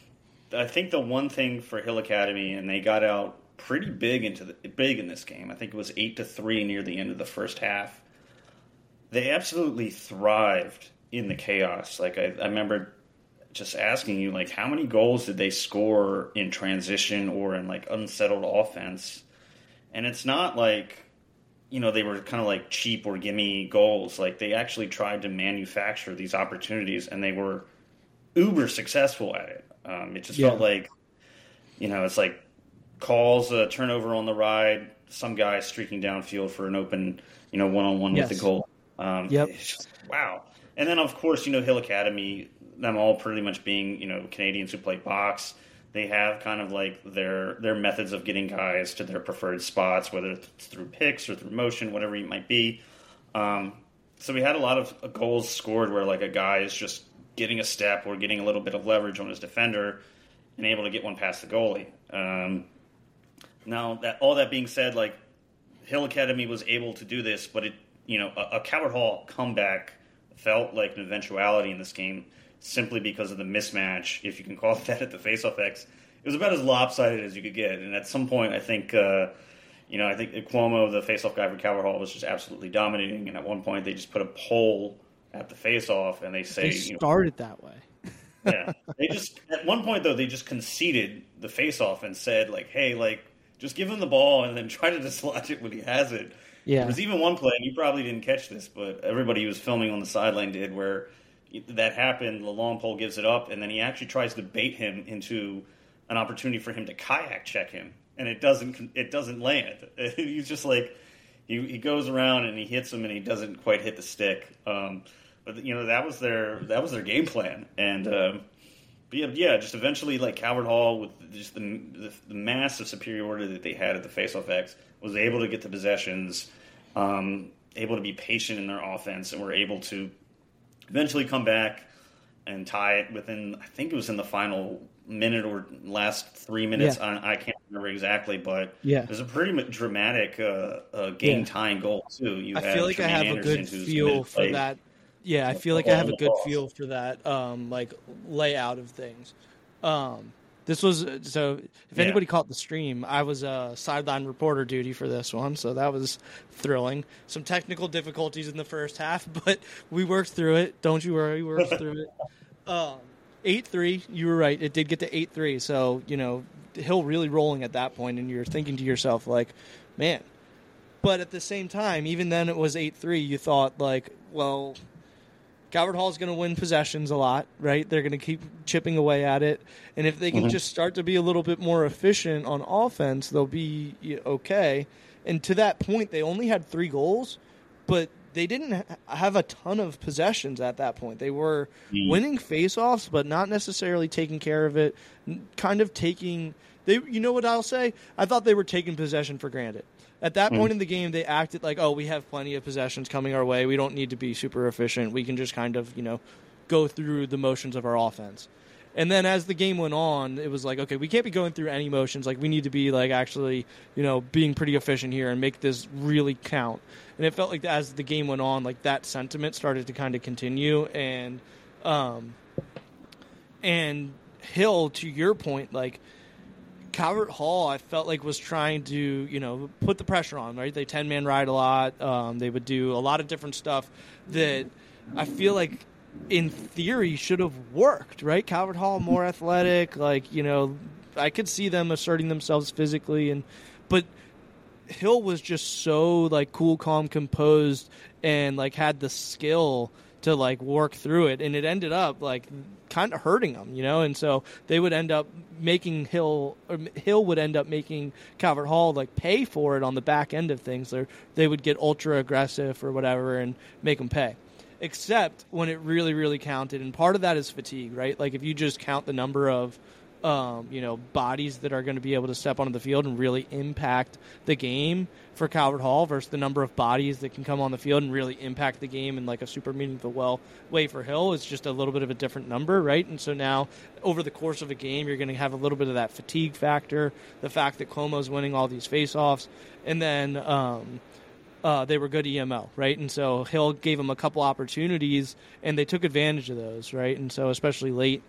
I think the one thing for Hill Academy, and they got out pretty big into the, big in this game. I think it was eight to three near the end of the first half. They absolutely thrived in the chaos. Like I, I remember just asking you, like, how many goals did they score in transition or in like unsettled offense? And it's not like, you know, they were kind of like cheap or gimme goals. Like they actually tried to manufacture these opportunities, and they were uber successful at it. Um, it just yeah. felt like, you know, it's like calls a turnover on the ride, some guy streaking downfield for an open, you know, one-on-one yes. with the goal. Um, yep. It's just, wow. And then, of course, you know, Hill Academy, them all pretty much being, you know, Canadians who play box, they have kind of like their their methods of getting guys to their preferred spots, whether it's through picks or through motion, whatever it might be. Um, so we had a lot of goals scored where like a guy is just getting a step or getting a little bit of leverage on his defender and able to get one past the goalie. Um, now, that all that being said, like Hill Academy was able to do this, but it, you know, a, a Calvert Hall comeback felt like an eventuality in this game simply because of the mismatch, if you can call it that, at the faceoff X. It was about as lopsided as you could get. And at some point, I think, uh, you know, I think Cuomo, the faceoff guy for Calvert Hall, was just absolutely dominating. And at one point, they just put a pole at the faceoff, and they say, they started you know, that way. yeah, they just at one point though they just conceded the faceoff and said like, hey, like just give him the ball and then try to dislodge it when he has it. Yeah, there was even one play, and you probably didn't catch this, but everybody who was filming on the sideline did, where that happened. The long pole gives it up, and then he actually tries to bait him into an opportunity for him to kayak check him, and it doesn't it doesn't land. He's just like he he goes around and he hits him, and he doesn't quite hit the stick. Um, but you know that was their that was their game plan, and um, but yeah, yeah, just eventually like Calvert Hall with just the, the the massive superiority that they had at the faceoff X was able to get the possessions, um, able to be patient in their offense, and were able to eventually come back and tie it within, I think it was in the final minute or last three minutes. Yeah. I, I can't remember exactly, but yeah. it was a pretty dramatic uh, uh, game-tying yeah. goal, too. You I had feel like Jermaine I have Anderson, a good feel for played. that. Yeah, I feel like I have a good feel for that, um, like, layout of things. Um, this was, so if Yeah. anybody caught the stream, I was a sideline reporter duty for this one, so that was thrilling. Some technical difficulties in the first half, but we worked through it. Don't you worry, we worked through it. Um, eight three, you were right. It did get to eight three, so, you know, Hill really rolling at that point, and you're thinking to yourself, like, man. But at the same time, even then it was eight three, you thought, like, well, Calvert Hall's going to win possessions a lot, right? They're going to keep chipping away at it. And if they can mm-hmm. just start to be a little bit more efficient on offense, they'll be okay. And to that point, they only had three goals, but they didn't have a ton of possessions at that point. They were mm. winning faceoffs, but not necessarily taking care of it, kind of taking they. You know what I'll say? I thought they were taking possession for granted. At that mm. point in the game, they acted like, oh, we have plenty of possessions coming our way. We don't need to be super efficient. We can just kind of, you know, go through the motions of our offense. And then as the game went on, it was like, okay, we can't be going through any motions. Like, we need to be, like, actually, you know, being pretty efficient here and make this really count. And it felt like as the game went on, like, that sentiment started to kind of continue. And, um, and Hill, to your point, like, Calvert Hall, I felt like was trying to, you know, put the pressure on, right? They ten-man ride a lot. Um, they would do a lot of different stuff that I feel like, in theory, should have worked, right? Calvert Hall more athletic, like, you know, I could see them asserting themselves physically, and but Hill was just so, like, cool, calm, composed, and, like, had the skill to, like, work through it, and it ended up, like, kind of hurting them, you know, and so they would end up making Hill, or Hill would end up making Calvert Hall, like, pay for it on the back end of things. Or they would get ultra aggressive or whatever and make them pay. Except when it really, really counted, and part of that is fatigue, right? Like, if you just count the number of, um, you know, bodies that are going to be able to step onto the field and really impact the game for Calvert Hall versus the number of bodies that can come on the field and really impact the game in, like, a super meaningful well way for Hill, it's just a little bit of a different number, right? And so now, over the course of a game, you're going to have a little bit of that fatigue factor, the fact that Cuomo's winning all these faceoffs, and then um, uh, they were good E M O, right? And so Hill gave them a couple opportunities, and they took advantage of those, right? And so especially late.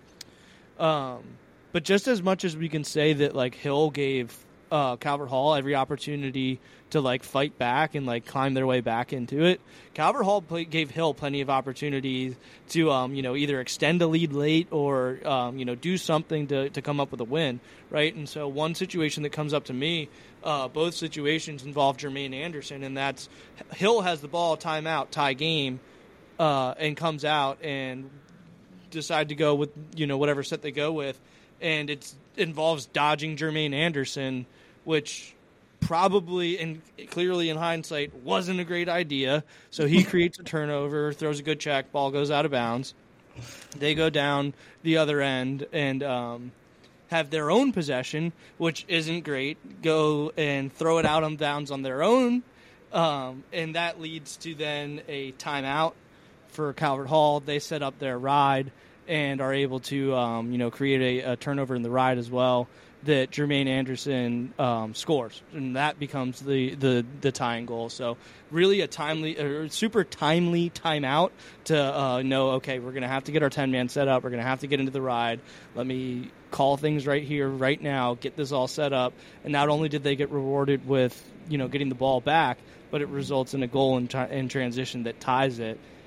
Um, but just as much as we can say that, like, Hill gave uh, Calvert Hall every opportunity to, like, fight back and, like, climb their way back into it, Calvert Hall play, gave Hill plenty of opportunities to, um, you know, either extend a lead late or, um, you know, do something to, to come up with a win, right? And so one situation that comes up to me, uh, both situations involve Jermaine Anderson, and that's Hill has the ball, timeout, tie game, uh, and comes out and decide to go with, you know, whatever set they go with, and it involves dodging Jermaine Anderson, which probably and clearly in hindsight wasn't a great idea. So he creates a turnover, throws a good check, ball goes out of bounds. They go down the other end and um, have their own possession, which isn't great, go and throw it out on downs on their own, um, and that leads to then a timeout for Calvert Hall. They set up their ride and are able to, um, you know, create a, a turnover in the ride as well that Jermaine Anderson um, scores, and that becomes the, the, the tying goal. So really a timely, or super timely timeout to uh, know, okay, we're going to have to get our ten-man set up. We're going to have to get into the ride. Let me call things right here, right now, get this all set up. And not only did they get rewarded with, you know, getting the ball back, but it results in a goal in, t- in transition that ties it.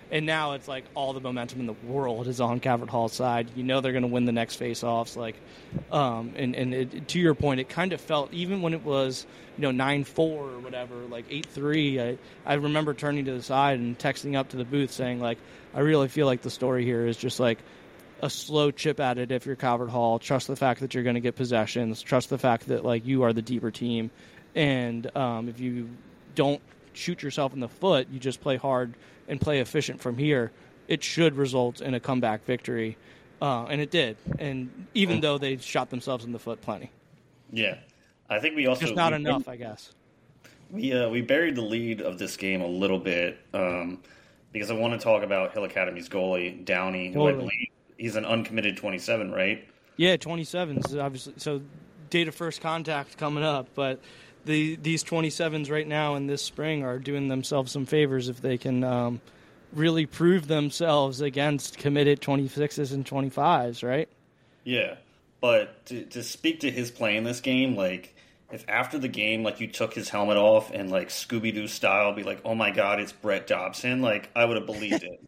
And now it's like all the momentum in the world is on Calvert Hall's side. You know they're going to win the next face-offs. Like, um, and and it, to your point, it kind of felt, even when it was, you know, nine four or whatever, like eight three, I, I remember turning to the side and texting up to the booth saying, like, I really feel like the story here is just like a slow chip at it if you're Calvert Hall. Trust the fact that you're going to get possessions. Trust the fact that, like, you are the deeper team. And um, if you don't shoot yourself in the foot, you just play hard and play efficient from here, it should result in a comeback victory. Uh, and it did. And even though they shot themselves in the foot plenty. Yeah. I think we also... Just not we, enough, I guess. We uh, we buried the lead of this game a little bit um, because I want to talk about Hill Academy's goalie, Downey, who totally. I believe he's an uncommitted twenty-seven, right? Yeah, twenty-sevens, obviously. So date of first contact coming up, but... The, these twenty-sevens right now in this spring are doing themselves some favors if they can um, really prove themselves against committed twenty-sixes and twenty-fives, right? Yeah, but to, to speak to his play in this game, like, if after the game, like, you took his helmet off and, like, Scooby-Doo style, be like, oh my God, it's Brett Dobson, like, I would have believed it.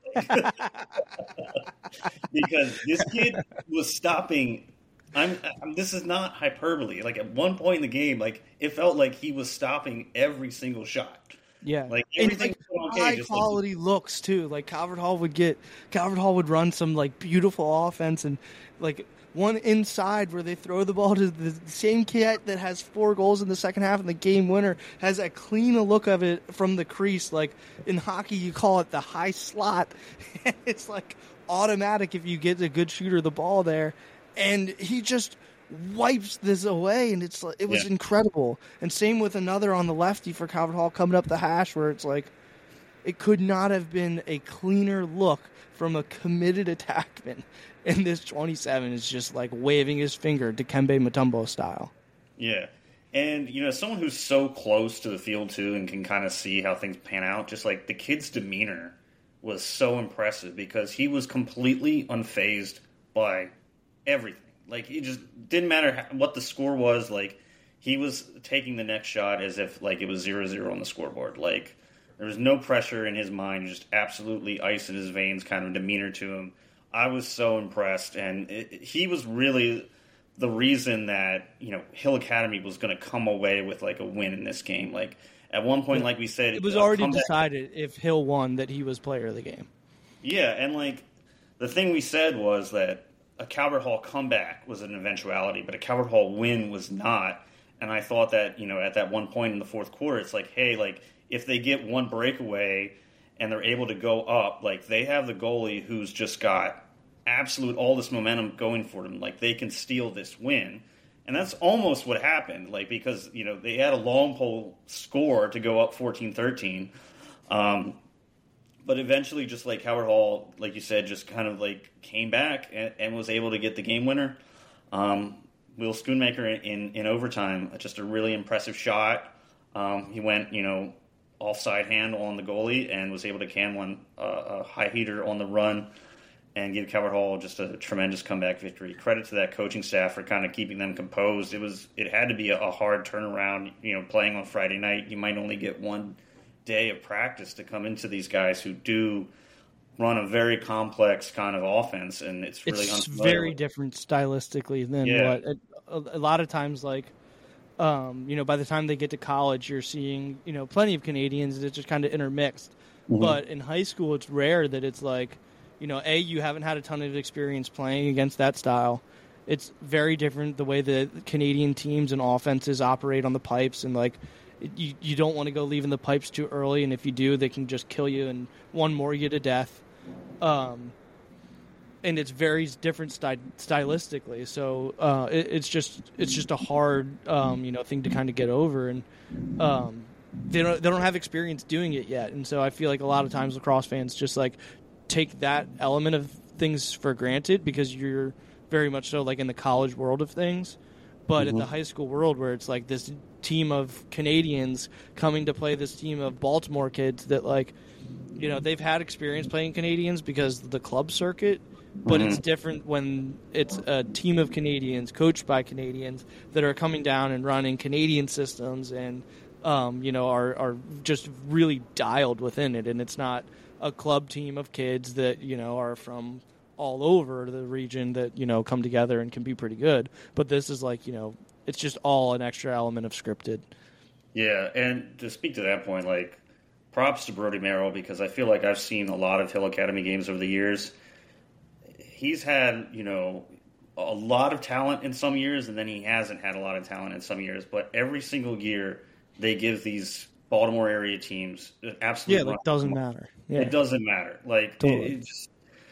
Because this kid was stopping... I'm, I'm. This is not hyperbole. Like, at one point in the game, like, it felt like he was stopping every single shot. Yeah, like everything. Like, okay, high just quality like, looks too. Like Calvert Hall would get. Calvert Hall would run some like beautiful offense and like one inside where they throw the ball to the same kid that has four goals in the second half and the game winner has a clean look of it from the crease. Like in hockey, you call it the high slot. It's like automatic if you get a good shooter the ball there. And he just wipes this away, and it's it was yeah. incredible. And same with another on the lefty for Calvert Hall coming up the hash, where it's like it could not have been a cleaner look from a committed attackman. And this twenty-seven is just like waving his finger, Dikembe Mutombo style. Yeah, and you know, someone who's so close to the field too, and can kind of see how things pan out. Just like the kid's demeanor was so impressive because he was completely unfazed by everything. Like, it just didn't matter what the score was. Like, he was taking the next shot as if, like, it was zero zero on the scoreboard. Like, there was no pressure in his mind, just absolutely ice in his veins kind of demeanor to him. I was so impressed, and it, he was really the reason that, you know, Hill Academy was going to come away with, like, a win in this game. Like, at one point, like we said... It was already decided if Hill won that he was player of the game. Yeah, and, like, the thing we said was that a Calvert Hall comeback was an eventuality, but a Calvert Hall win was not. And I thought that, you know, at that one point in the fourth quarter, it's like, hey, like, if they get one breakaway and they're able to go up, like, they have the goalie who's just got absolute all this momentum going for them. Like, they can steal this win. And that's almost what happened, like, because, you know, they had a long pole score to go up fourteen thirteen. Um, But eventually, just like Calvert Hall, like you said, just kind of like came back and, and was able to get the game winner. Um, Will Schoonmaker in, in overtime, just a really impressive shot. Um, he went, you know, offside hand on the goalie and was able to can one uh, a high heater on the run and give Calvert Hall just a tremendous comeback victory. Credit to that coaching staff for kind of keeping them composed. It was it had to be a, a hard turnaround. You know, playing on Friday night, you might only get one day of practice to come into these guys who do run a very complex kind of offense, and it's really it's very different stylistically than yeah. what a, a lot of times like um you know by the time they get to college you're seeing you know plenty of Canadians that just kind of intermixed. Mm-hmm. But in high school it's rare that it's like you know a you haven't had a ton of experience playing against that style. It's very different the way the Canadian teams and offenses operate on the pipes, and like You you don't want to go leaving the pipes too early, and if you do, they can just kill you and one more you to death. Um, and it's very different sty- stylistically, so uh, it, it's just it's just a hard um, you know thing to kind of get over, and um, they don't they don't have experience doing it yet, and so I feel like a lot of times lacrosse fans just like take that element of things for granted because you're very much so like in the college world of things. But mm-hmm. in the high school world where it's like this team of Canadians coming to play this team of Baltimore kids that like, you know, they've had experience playing Canadians because of the club circuit, but mm-hmm. it's different when it's a team of Canadians coached by Canadians that are coming down and running Canadian systems and, um, you know, are, are just really dialed within it. And it's not a club team of kids that, you know, are from all over the region that, you know, come together and can be pretty good. But this is like, you know, it's just all an extra element of scripted. Yeah, and to speak to that point, like, props to Brody Merrill, because I feel like I've seen a lot of Hill Academy games over the years. He's had, you know, a lot of talent in some years, and then he hasn't had a lot of talent in some years. But every single year, they give these Baltimore area teams absolutely. Yeah, it like, doesn't matter. Yeah. It doesn't matter. Like, totally. it, it just,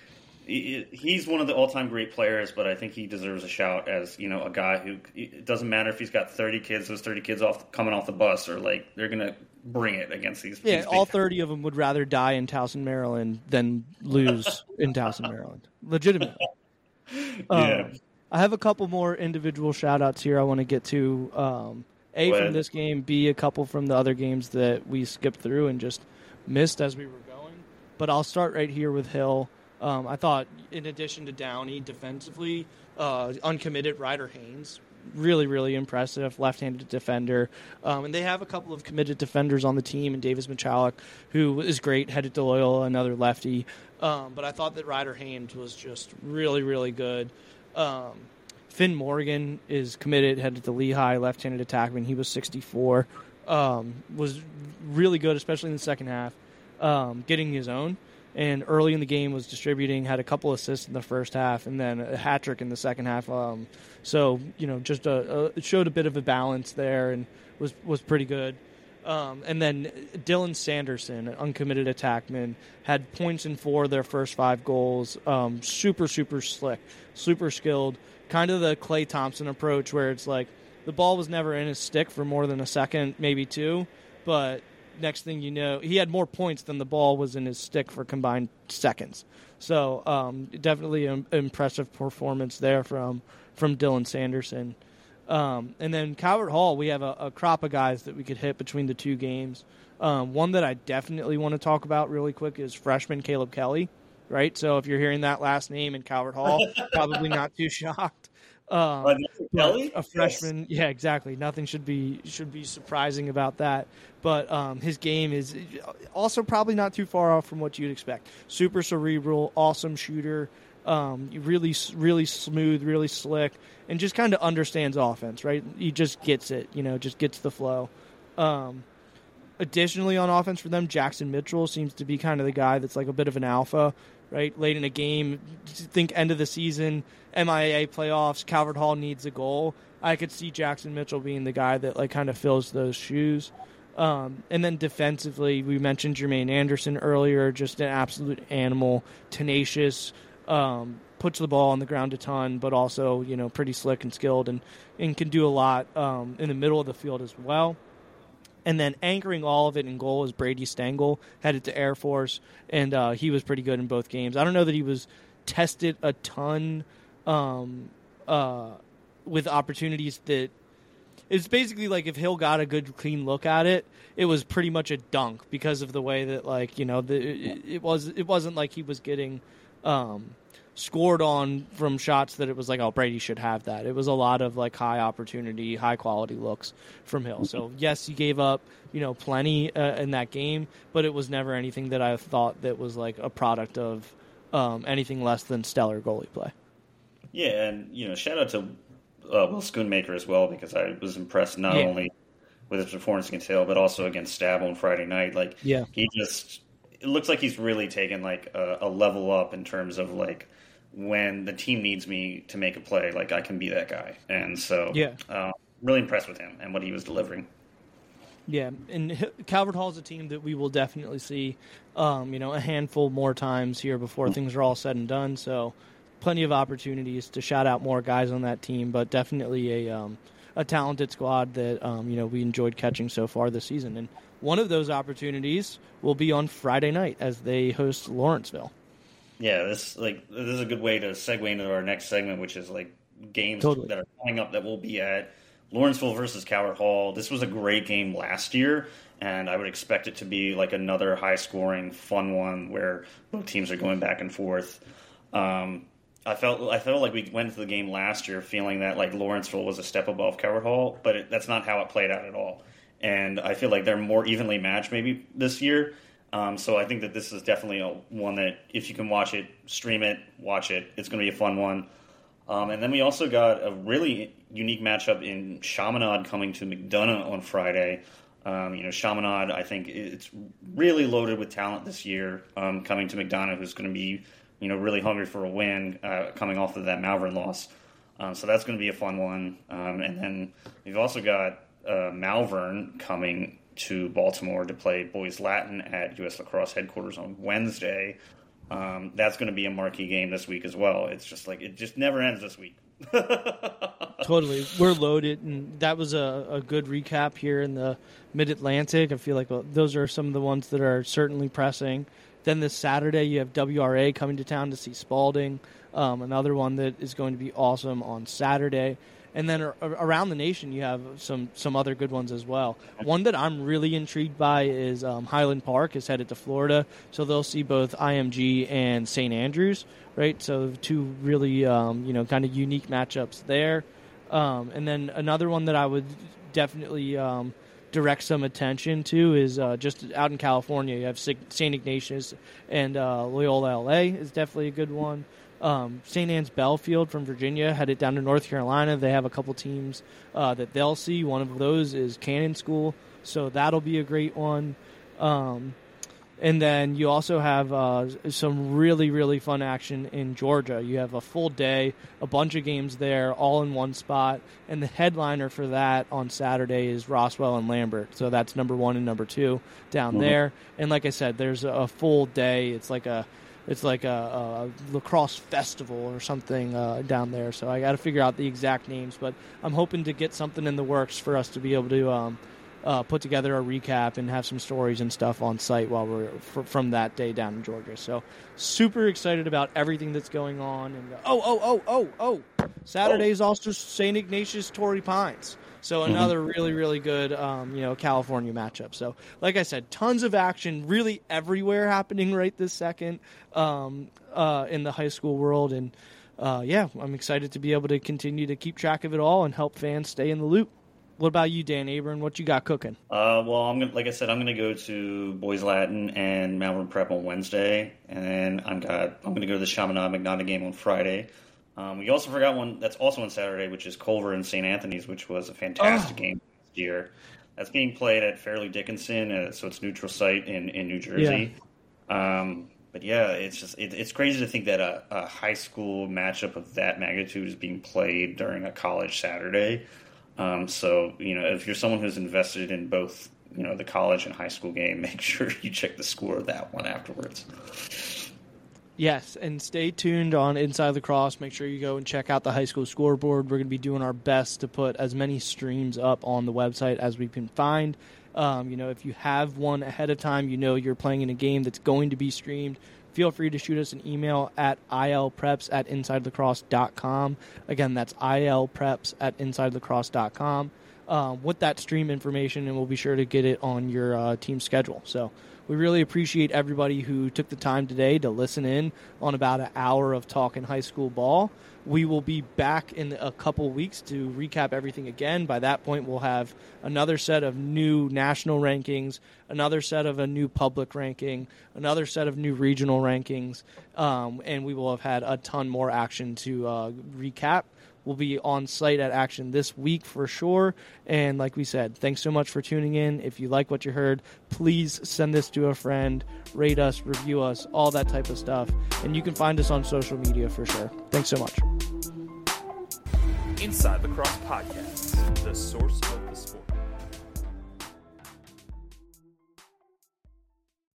it, he's one of the all-time great players, but I think he deserves a shout as, you know, a guy who, it doesn't matter if he's got thirty kids, those thirty kids off coming off the bus, or like they're gonna bring it against these. Yeah, these all thirty of them would rather die in Towson, Maryland, than lose in Towson, Maryland. Legitimately. Yeah. Um, I have a couple more individual shout-outs here I want to get to. Um, A, from this game, B, a couple from the other games that we skipped through and just missed as we were going. But I'll start right here with Hill. Um, I thought, in addition to Downey, defensively, uh, uncommitted Ryder Haynes, really, really impressive left-handed defender. Um, and they have a couple of committed defenders on the team, and Davis Michalek, who is great, headed to Loyola, another lefty. Um, but I thought that Ryder Haynes was just really, really good. Um, Finn Morgan is committed, headed to Lehigh, left-handed attackman. He was sixty-four. Um, was really good, especially in the second half, um, getting his own. And early in the game was distributing, had a couple assists in the first half, and then a hat trick in the second half. Um, so, you know, just a, a, it showed a bit of a balance there and was, was pretty good. Um, and then Dylan Sanderson, an uncommitted attackman, had points in four of their first five goals. Um, super, super slick, super skilled. Kind of the Clay Thompson approach where it's like the ball was never in his stick for more than a second, maybe two, but next thing you know, he had more points than the ball was in his stick for combined seconds. So um, definitely an impressive performance there from, from Dylan Sanderson. Um, and then Calvert Hall, we have a, a crop of guys that we could hit between the two games. Um, one that I definitely want to talk about really quick is freshman Caleb Kelly, right? So if you're hearing that last name in Calvert Hall, probably not too shocked. Um, Kelly? A freshman, yes. Yeah, exactly. Nothing should be should be surprising about that. But um, his game is also probably not too far off from what you'd expect. Super cerebral, awesome shooter. Um, really, really smooth, really slick, and just kind of understands offense, right? He just gets it, you know, just gets the flow. Um, additionally, on offense for them, Jackson Mitchell seems to be kind of the guy that's like a bit of an alpha, right? Late in a game, think end of the season, M I A playoffs, Calvert Hall needs a goal. I could see Jackson Mitchell being the guy that like kind of fills those shoes. Um, and then defensively, we mentioned Jermaine Anderson earlier, just an absolute animal, tenacious, Um, puts the ball on the ground a ton, but also, you know, pretty slick and skilled and, and can do a lot um, in the middle of the field as well. And then anchoring all of it in goal is Brady Stengel, headed to Air Force, and uh, he was pretty good in both games. I don't know that he was tested a ton um, uh, with opportunities that it's basically like if Hill got a good, clean look at it, it was pretty much a dunk because of the way that, like, you know, the, it, it was it wasn't like he was getting Um, scored on from shots that it was like, oh, Brady should have that. It was a lot of like high opportunity, high quality looks from Hill. So yes, he gave up, you know, plenty uh, in that game, but it was never anything that I thought that was like a product of um, anything less than stellar goalie play. Yeah, and you know, shout out to uh, Will Schoonmaker as well, because I was impressed not yeah. only with his performance against Hill, but also against Stabbo on Friday night. Like, yeah. he just. It looks like he's really taken like a, a level up in terms of like when the team needs me to make a play, like I can be that guy. And so, yeah, uh, really impressed with him and what he was delivering. Yeah, and Calvert Hall is a team that we will definitely see, um, you know, a handful more times here before things are all said and done. So, plenty of opportunities to shout out more guys on that team, but definitely a um, a talented squad that um, you know we enjoyed catching so far this season. And one of those opportunities will be on Friday night as they host Lawrenceville. Yeah, this like this is a good way to segue into our next segment, which is like games totally. that are coming up that will be at Lawrenceville versus Calvert Hall. This was a great game last year, and I would expect it to be like another high-scoring, fun one where both teams are going back and forth. Um, I felt I felt like we went into the game last year feeling that like Lawrenceville was a step above Calvert Hall, but it, that's not how it played out at all. And I feel like they're more evenly matched maybe this year. Um, so I think that this is definitely a, one that if you can watch it, stream it, watch it. It's going to be a fun one. Um, and then we also got a really unique matchup in Chaminade coming to McDonough on Friday. Um, you know, Chaminade, I think it's really loaded with talent this year, um, coming to McDonough, who's going to be, you know, really hungry for a win, uh, coming off of that Malvern loss. Um, so that's going to be a fun one. Um, and then we've also got uh, Malvern coming to Baltimore to play Boys Latin at U S Lacrosse headquarters on Wednesday. Um, that's going to be a marquee game this week as well. It's just like, it just never ends this week. Totally. We're loaded, and that was a, a good recap here in the Mid-Atlantic. I feel like well, those are some of the ones that are certainly pressing. Then this Saturday, you have W R A coming to town to see Spalding, um, another one that is going to be awesome on Saturday. And then around the nation, you have some, some other good ones as well. One that I'm really intrigued by is um, Highland Park is headed to Florida, so they'll see both I M G and Saint Andrews, right? So two really, um, you know, kind of unique matchups there. Um, and then another one that I would definitely um, direct some attention to is uh, just out in California. You have Saint Ignatius and uh, Loyola L A is definitely a good one. Um, Saint Anne's Belfield from Virginia headed down to North Carolina. They have a couple teams uh, that they'll see. One of those is Cannon School, so that'll be a great one. Um, and then you also have uh, some really, really fun action in Georgia. You have a full day, a bunch of games there, all in one spot. And the headliner for that on Saturday is Roswell and Lambert. So that's number one and number two down mm-hmm. there. And like I said, there's a full day. It's like a It's like a, a lacrosse festival or something uh, down there. So I got to figure out the exact names, but I'm hoping to get something in the works for us to be able to um, uh, put together a recap and have some stories and stuff on site while we're f- from that day down in Georgia. So super excited about everything that's going on. And uh, oh, oh, oh, oh, oh! Saturday is also Saint Ignatius Torrey Pines. So another mm-hmm. really, really good, um, you know, California matchup. So, like I said, tons of action really everywhere happening right this second um, uh, in the high school world. And, uh, yeah, I'm excited to be able to continue to keep track of it all and help fans stay in the loop. What about you, Dan Abram? What you got cooking? Uh, well, I'm gonna, like I said, I'm going to go to Boys Latin and Malvern Prep on Wednesday. And then I'm, got, I'm going to go to the Chaminade McDonough game on Friday. Um, we also forgot one that's also on Saturday, which is Culver and Saint Anthony's, which was a fantastic oh. game last year. That's being played at Fairleigh Dickinson, uh, so it's neutral site in, in New Jersey. Yeah. Um, but yeah, it's just it, it's crazy to think that a, a high school matchup of that magnitude is being played during a college Saturday. Um, so you know, if you're someone who's invested in both, you know, the college and high school game, make sure you check the score of that one afterwards. Yes, and stay tuned on Inside Lacrosse. Make sure you go and check out the high school scoreboard. We're going to be doing our best to put as many streams up on the website as we can find. Um, you know, if you have one ahead of time, you know you're playing in a game that's going to be streamed, feel free to shoot us an email at ilpreps at insidelacrosse dot com. Again, that's ilpreps at insidelacrosse dot com um, with that stream information, and we'll be sure to get it on your uh, team schedule. So we really appreciate everybody who took the time today to listen in on about an hour of talking high school ball. We will be back in a couple weeks to recap everything again. By that point, we'll have another set of new national rankings, another set of a new public ranking, another set of new regional rankings, um, and we will have had a ton more action to uh, recap. We'll be on site at Action this week for sure. And like we said, thanks so much for tuning in. If you like what you heard, please send this to a friend, rate us, review us, all that type of stuff. And you can find us on social media for sure. Thanks so much. Inside Lacrosse Podcast, the source of the sport.